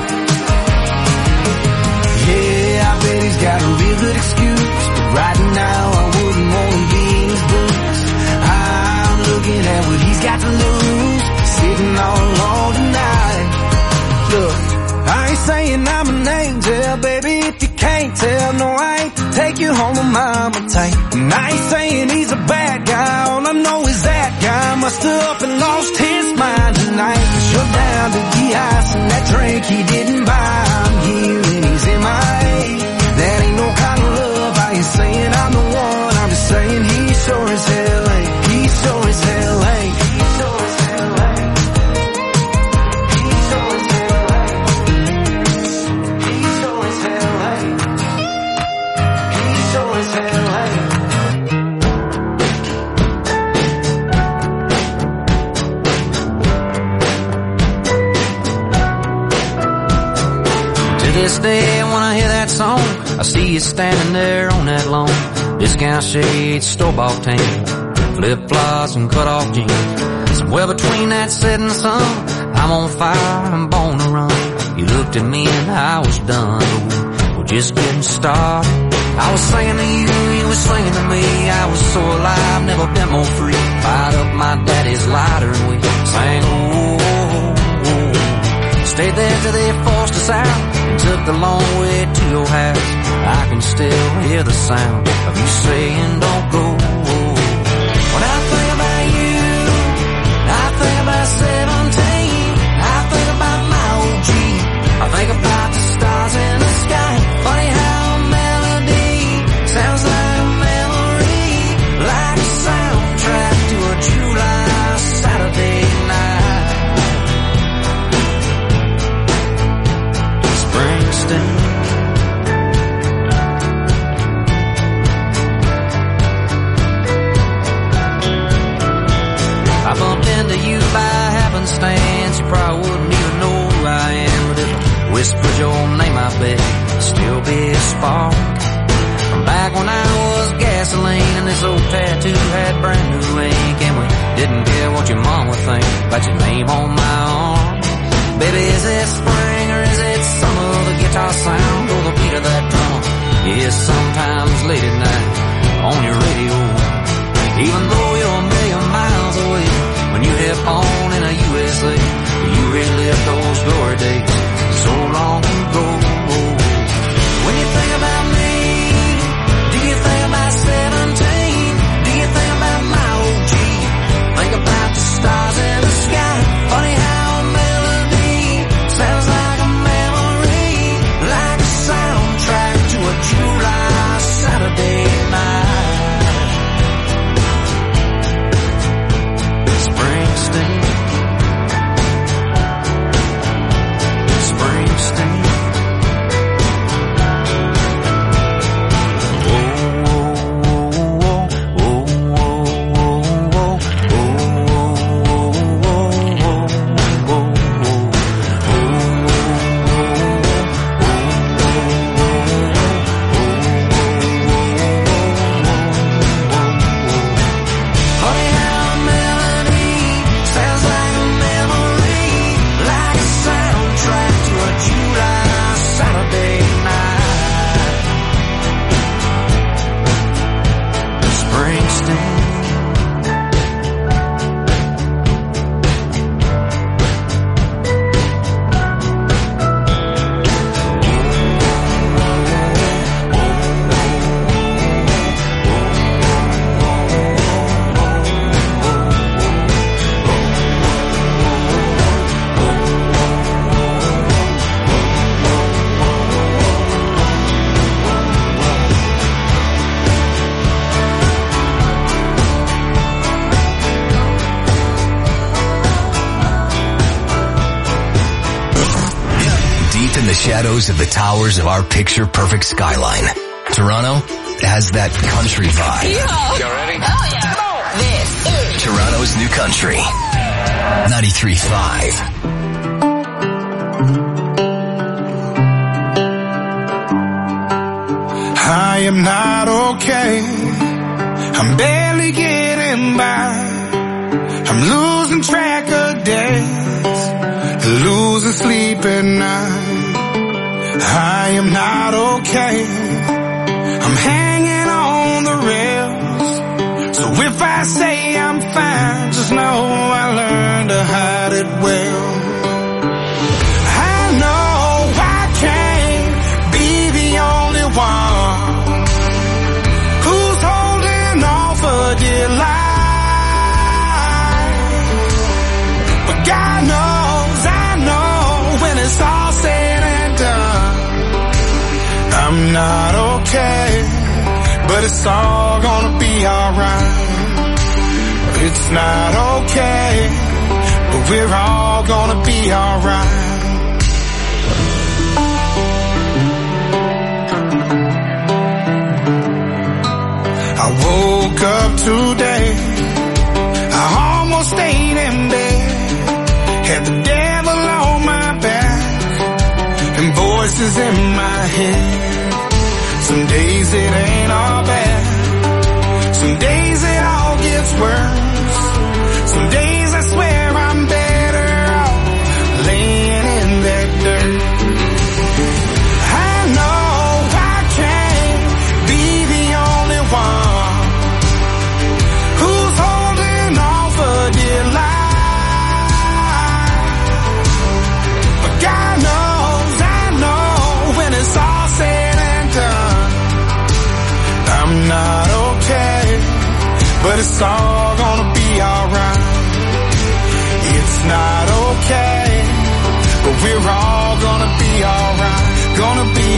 Yeah, I bet he's got a real good excuse, but right now I wouldn't want to be in his boots. I'm looking at what he's got to lose, sitting all alone tonight. Look, I ain't saying I'm an angel, baby, if you can't tell. No, I ain't take you home to mama tight. And I ain't saying he's a bad guy, all I know is that guy must have up and lost his mind tonight. 'Cause you're down to the ice and that drink he didn't buy. I'm here and he's MIA. That ain't no kind of love. I ain't saying I'm the one, I'm just saying he sure as hell ain't. He sure as hell ain't. He sure as hell ain't. He sure as hell ain't. He sure as hell ain't. He sure as hell ain't. To this day, when I hear that song, I see you standing there on that lawn. Discount shades, store-bought tan, flip-flops and cut-off jeans. Somewhere between that setting sun, I'm on fire, I'm born to run. You looked at me and I was done. We're just getting started. I was singing to you, you were singing to me. I was so alive, never been more free. Fired up my daddy's lighter and we sang, oh, oh, oh. Stayed there till they forced us out and took the long way to your house. I can still hear the sound of you saying don't go. When I think about you, I think about 17. I think about my old Jeep. I think about the stars in the sky. Funny how a melody sounds like a memory, like a soundtrack to a July Saturday night. Springsteen. I bumped into you by happenstance. You probably wouldn't even know who I am, but if I whispered your name, I bet it'd still be a spark. From back when I was gasoline and this old tattoo had brand new think about your name on my arm. Baby, is it spring or is it summer? The guitar sound or the beat of that drum? Yeah, sometimes late at night on your radio. Even though you're a million miles away, when you hit on in a USA, you relive those glory days so long ago. When you think about me, do you think about 17? Do you think about my OG? Think about the stars in the sky. Funny how a melody sounds like a memory, like a soundtrack to a July Saturday night. Shadows of the towers of our picture-perfect skyline, Toronto has that country vibe. You ready? Oh, yeah. Come on. This is Toronto's new country. 93.5. I am not okay. I'm barely getting by. I'm losing track of days, losing sleep at night. I am not okay. I'm hanging on the rails. So if I say I'm fine, just know I learned to hide it well. I know I can't be the only one who's holding on for dear life. But God knows, I know when it's all said and done, I'm not okay, but it's all gonna be alright. It's not okay, but we're all gonna be alright. I woke up today, I almost stayed in bed, had the devil on my back and voices in my head. Some days it ain't all bad, some days it all gets worse. Some days I swear I'm better off laying in that dirt. I know I can't be the only one who's holding on for dear life. But God knows, I know when it's all said and done, I'm not okay, but it's all gonna be alright. It's not okay, but we're all gonna be alright. Gonna be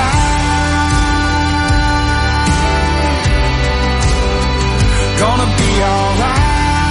alright. Gonna be alright.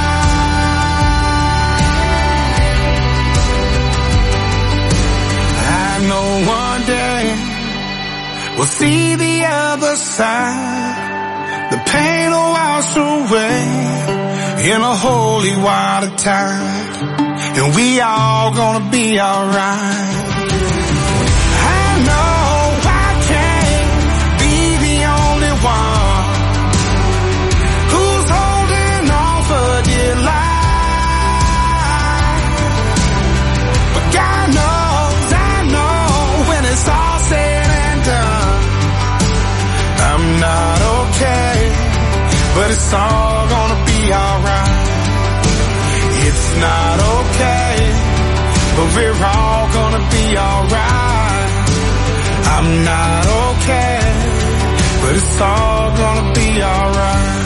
I know one day we'll see the other side. The pain will wash away in a holy water tide, and we all gonna be alright. I know I can't be the only one who's holding on for dear life. it's all gonna be alright. It's not okay, but we're all gonna be alright. I'm not okay, but it's all gonna be alright.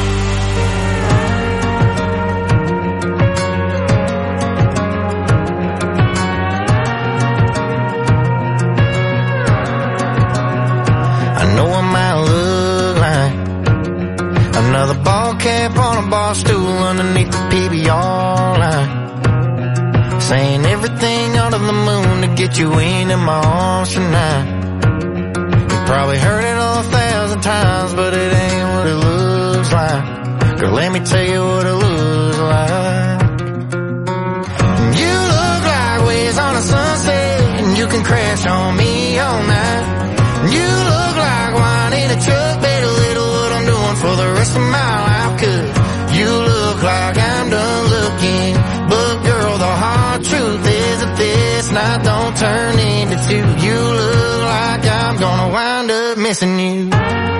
I know I might look like another ball cap on a bar stool underneath the PBR line, saying everything under the moon to get you into my arms tonight. You probably heard it 1,000 times, but it ain't what it looks like. Girl, let me tell you what it looks like. You look like waves on a sunset, and you can crash on me all night. You look like wine in a truck, better little what I'm doing for the rest of my life. 'Cause you look like I'm done looking, but girl, the hard truth is that this night don't turn into two. You look like I'm gonna wind up missing you.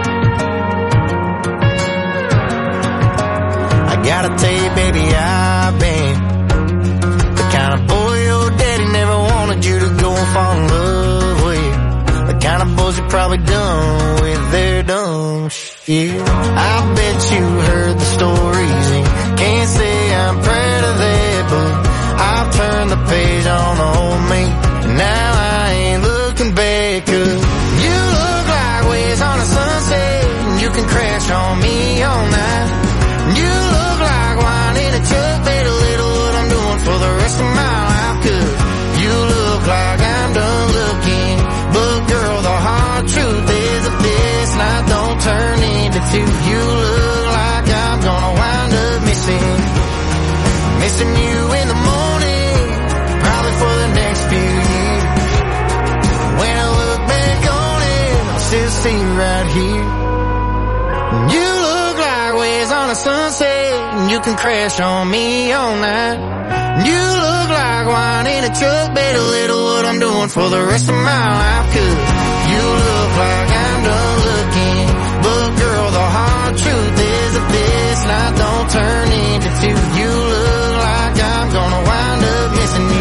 I gotta tell you, baby, I've been the kind of boy your daddy never wanted you to go and fall in love with. The kind of boys you're probably done with their dumb shit. I bet you heard the stories and can't say I'm proud of that, but I've turned the page on the old me, and now I ain't looking back. 'Cause you look like waves on a sunset, and you can crash on me all night. You look like wine in a truck, better little what I'm doing for the rest of my life. 'Cause you look like I'm done looking, but girl, the hard truth is that this night don't turn into two. You look like I'm gonna wind up missing you in the morning, probably for the next few years. When I look back on it, I'll still see you right here. You look like waves on a sunset, and you can crash on me all night. You look like wine in a truck, better little what I'm doing for the rest of my life. 'Cause you look like I'm done looking, but girl, the hard truth is that this night don't turn into two. You look like I'm gonna wind up missing you.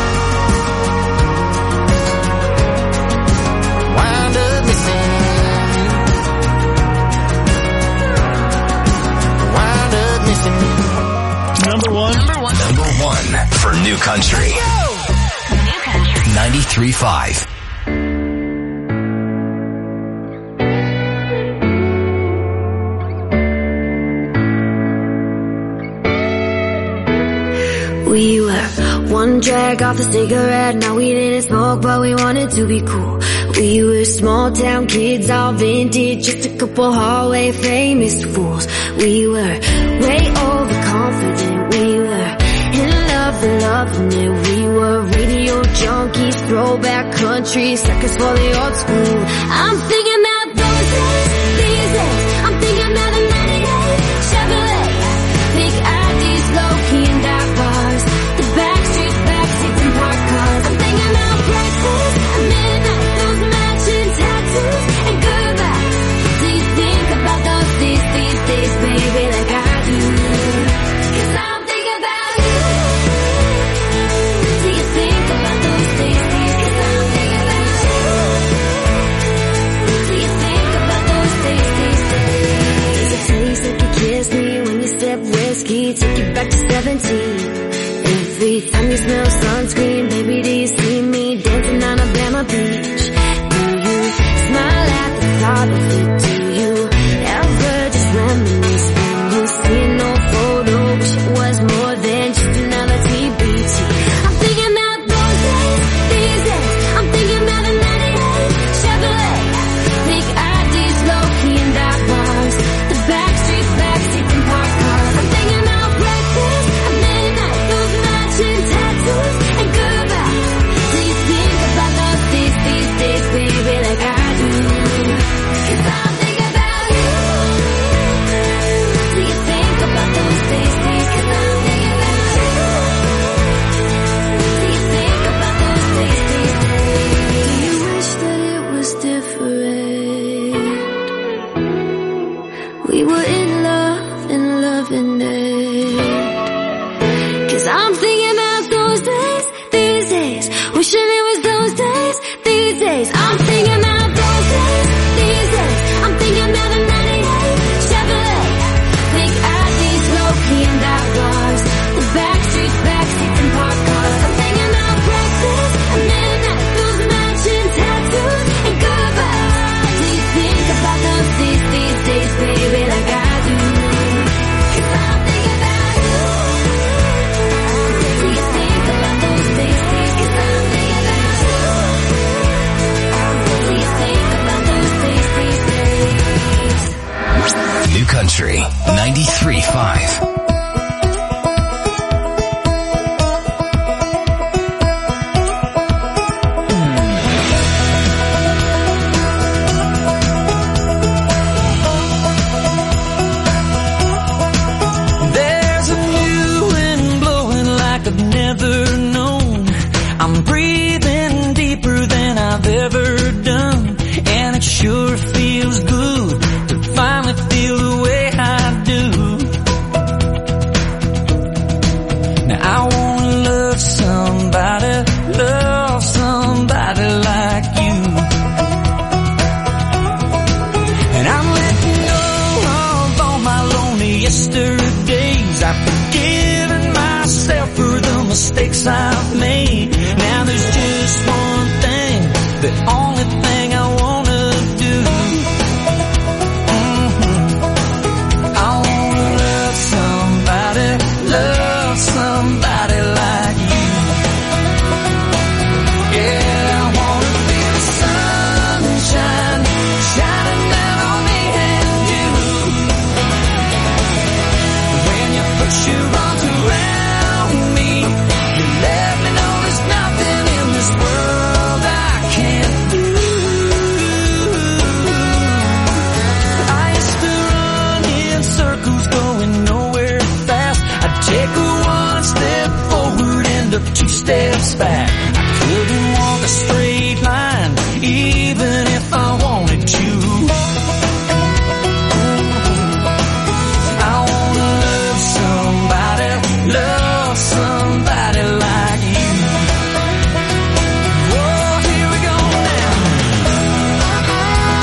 Wind up missing you. Wind up missing you. Number one for New Country. New Country 93.5. We were one drag off a cigarette, now we didn't smoke, but we wanted to be cool. We were small town kids, all vintage, just a couple hallway famous fools. We were way overconfident, we were in love and loving it. We were radio junkies, throwback country, suckers for the old school. I'm thinking about those days, these days. I'm thinking about the 98 Chevrolet, big IDs, low-key and dark bars, the backstreets, backseats and parked cars. I'm thinking about breakfast at midnight, those matching tattoos and goodbye. Do you think about those days, baby, like I do? 'Cause I'm thinking about you. Do you think about those days? 'Cause I'm thinking about you. Do you think about those days? Does it taste like you kissed me when you sipped whiskey? Took you back to 17. Every time you smell sunscreen, baby, do you see me dancing on Alabama Beach? Do you smile at the thought of it? Do you ever just reminisce when you see an old photo? Wish it was more than just another TBT. I'm thinking about those days, these days. I'm thinking about the 98 Chevrolet, big IDs, low-key and dark bars, the backstreets, backseats and parked cars. I'm thinking about breakfast at midnight, those matching tattoos and goodbye. Do you think about those days, baby, like I do? 'Cause I'm infinite. 'Cause I'm thinking about those days, these days. Wishing it was those days, these days. I'm thinking about those days, these days. I'm thinking about the 98 Chevrolet. Think athletes, low-key and back bars. The backstreets, and park cars. I'm thinking about breakfast and midnight. Those matching tattoos and goodbyes. Do you think about those days, these days, baby, like I do? 'Cause I'm thinking about you. Do you think about those days, days? 'Cause I'm thinking about you. Do you think about those days, these days? New Country 93.5. There's a new wind blowing like I've never known. I'm breathing deeper than I've ever done, and it sure feels good to finally feel the way I do. Now I wanna love somebody like you. And I'm letting go of all my lonely yesterdays. I've forgiven myself for the mistakes I've made. Now there's just one thing, the only thing I wanna do. I wanna love somebody like you. Yeah, I wanna feel the sunshine shining down on me and you. When you put your arms around me, you let me know there's nothing in this world I can't do. I used to run in circles going nowhere fast. I'd take a one step forward and a two steps back.